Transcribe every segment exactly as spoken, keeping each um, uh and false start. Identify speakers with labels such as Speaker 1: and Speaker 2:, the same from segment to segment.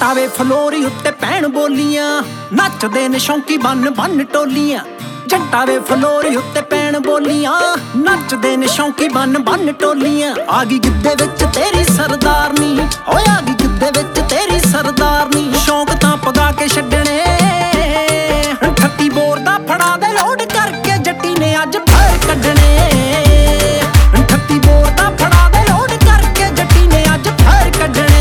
Speaker 1: ਜੱਟਾਂ ਵੇ ਫਲੋਰੀ ਉੱਤੇ ਪੈਣ ਬੋਲੀਆਂ, ਨੱਚਦੇ ਨੇ ਸ਼ੌਂਕੀ ਬੰਨ ਬੰਨ ਟੋਲੀਆਂ। ਜੱਟਾਂ ਵੇ ਫਲੋਰੀ ਉੱਤੇ ਪੈਣ ਬੋਲੀਆਂ, ਨੱਚਦੇ ਨੇ ਸ਼ੌਂਕੀ ਬੰਨ ਬੰਨ ਟੋਲੀਆਂ। ਆ ਗਈ ਗਿੱਧੇ ਵਿੱਚ ਤੇਰੀ ਸਰਦਾਰਨੀ, ਓਏ ਆ ਗਈ ਗਿੱਧੇ ਵਿੱਚ ਤੇਰੀ ਸਰਦਾਰਨੀ। ਸ਼ੌਂਕ ਤਾਂ ਪਗਾ ਕੇ ਛੱਡਣੇ, ਠੱਤੀ ਬੋਰ ਦਾ ਫੜਾ ਦੇ ਲੋਡ ਕਰਕੇ ਜੱਟੀ ਨੇ ਅੱਜ ਫੇਰ ਕੱਢਣੇ। ਠੱਤੀ ਬੋਰ ਦਾ ਫੜਾ ਦੇ ਲੋਡ ਕਰਕੇ ਜੱਟੀ ਨੇ ਅੱਜ ਫੇਰ ਕੱਢਣੇ।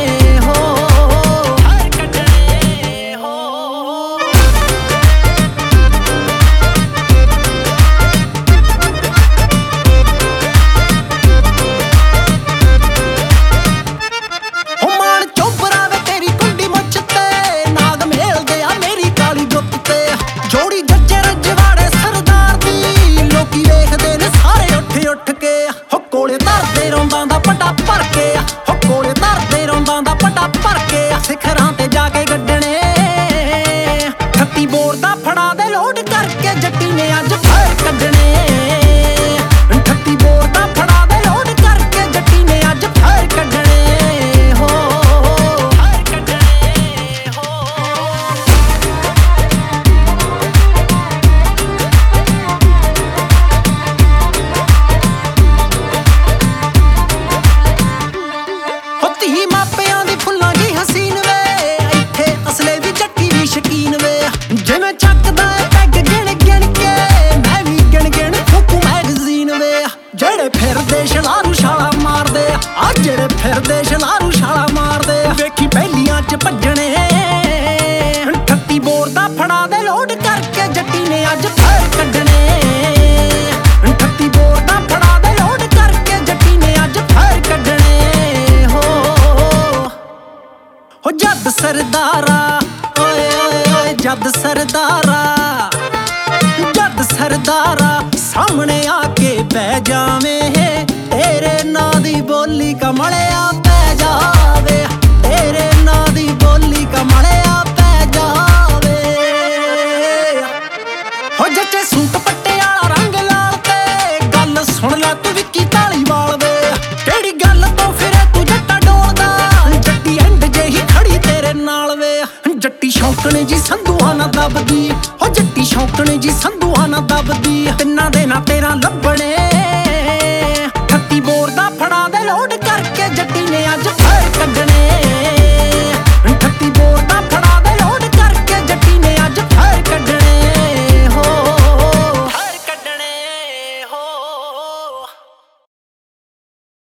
Speaker 1: ਕੋਲੇ ਧਰਦੇ ਰੌਂਦਾਂ ਦਾ ਪਟਾ ਭਰ ਕੇ, ਹੋ ਕੋਲੇ ਧਰਦੇ ਰੌਂਦਾਂ ਦਾ ਪਟਾ ਭਰ ਕੇ। ਸਿਖਰਾਂ ਤੇ ਜਾ ਕੇ ਗੱਡਣੇ, ਠੱਤੀ ਬੋਰ ਦਾ ਫੜਾ ਦੇ ਲੋਡ ਕਰਕੇ ਜੱਟੀ ਨੇ ਅੱਜ ਫੇਰ ਕੱਢਣੇ। ਠੱਤੀ ਬੋਰ ਦਾ ਫੜਾ ਦੇ ਲੋਡ ਕਰਕੇ ਜੱਟੀ ਨੇ ਅੱਜ ਫੇਰ ਕੱਢਣੇ। ਹੋ ਫੇਰ ਕੱਢਣੇ ਹੋ। ਧੀ ਮਾਪਿਆਂ ਦੀ ਫੁੱਲਾਂ ਜੀ ਹਸੀਨ ਵੇ, ਇੱਥੇ ਅਸਲੇ ਦੀ ਜੱਟੀ ਵੀ ਸ਼ਕੀਨ ਵੇ। ਜਿਵੇਂ ਚੱਕਦਾ ਏ ਪੈਗ ਗਿਣ ਗਿਣ ਕੇ, ਮੈਂ ਵੀ ਗਿਣ ਗਿਣ ਫੂਕੂ ਮੈਗਜ਼ੀਨ ਵੇ। ਜਿਹੜੇ ਫਿਰਦੇ ਛਲਾਰੂ ਛਾਲਾ ਮਾਰਦੇ ਆ, ਜਿਹੜੇ ਫਿਰਦੇ ਛਲਾਰੂ ਛਾਲਾ ਮਾਰਦੇ। ਵੇਖੀ ਪਹਿਲੀਆਂ ਚ ਭੱਜਣੇ, ਠੱਤੀ ਬੋਰ ਦਾ ਫੜਾ ਦੇ ਲੋਡ ਕਰਕੇ ਜੱਟੀ ਨੇ ਅੱਜ ਫੇਰ ਕੱਢਣੇ। ਠੱਤੀ ਬੋਰ ਦਾ ਫੜਾ ਦੇ ਲੋਡ ਕਰਕੇ ਜੱਟੀ ਨੇ ਅੱਜ ਫੇਰ ਕੱਢਣੇ। ਹੋ ਜੱਦ ਸਰਦਾਰਾ, ਓਏ ਓਏ ਓਏ ਜੱਦ ਸਰਦਾਰਾ, ਜੱਦ ਸਰਦਾਰਾ ਸਾਹਮਣੇ ਆ ਕੇ ਬਹਿ ਜਾਵੇਂ। ਤੇਰੇ ਨਾਂ ਦੀ ਬੋਲੀ ਕਮਲਿਆ ਪੈ ਜਾਵੇ, ਤੇਰੇ ਨਾਂ ਦੀ ਬੋਲੀ ਕਮਲਿਆ ਪੈ ਜਾਵੇ। ਹੋ ਜੱਟੇ ਸੂਟ ਪੱਟੇ ਵਾਲਾ ਰੰਗ ਲਾਲ ਤੇ, ਗੱਲ ਸੁਣ ਲੈ ਤੂੰ ਵਿੱਕੀ ਧਾਲੀਵਾਲ ਵੇ। ਕਿਹੜੀ ਗੱਲ ਤੋਂ ਫਿਰੇ ਤੂੰ ਜੱਟਾ ਡੋਲਦਾ, ਜੱਟੀ ਐਂਡ ਜਿਹੀ ਖੜੀ ਤੇਰੇ ਨਾਲ ਵੇ। ਜੱਟੀ ਸ਼ੌਂਕਣ ਜੀ ਸੰਧੂਆਂ ਨਾ ਦੱਬਦੀ, ਹੋ ਜੱਟੀ ਸ਼ੌਂਕਣ ਜੀ ਸੰਧੂਆਂ ਨਾ ਦੱਬਦੀ। ਤਿੰਨਾਂ ਦੇ ਨਾਂ ਤੇ